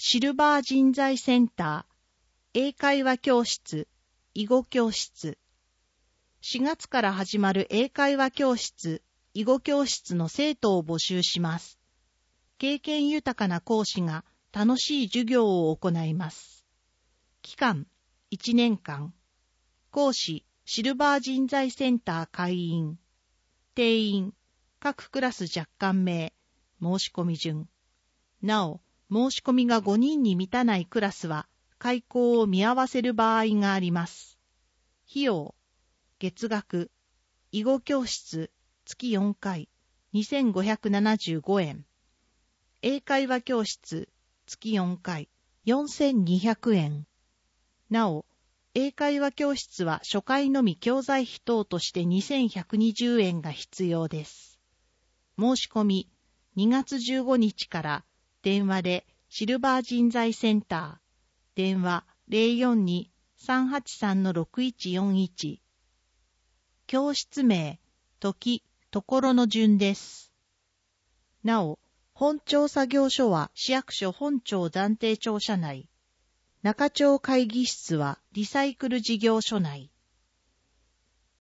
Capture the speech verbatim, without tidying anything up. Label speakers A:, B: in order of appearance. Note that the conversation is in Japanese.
A: シルバー人材センター、英会話教室、囲碁教室。しがつから始まる英会話教室、囲碁教室の生徒を募集します。経験豊かな講師が楽しい授業を行います。期間、いちねんかん。講師、シルバー人材センター会員。定員、各クラス若干名、申し込み順。なお、申し込みがごにんに満たないクラスは、開講を見合わせる場合があります。費用、月額、囲碁教室、月よんかい、にせんごひゃくななじゅうごえん。英会話教室、月よんかい、よんせんにひゃくえん。なお、英会話教室は初回のみ教材費等としてにせんひゃくにじゅうえんが必要です。申し込み、にがつじゅうごにちから電話でシルバー人材センター、電話 ゼロよんに さんはちさん ろくいちよんいち。教室名、時、ところの順です。なお、本庁作業所は市役所本庁暫定庁舎内。中町会議室はリサイクル事業所内。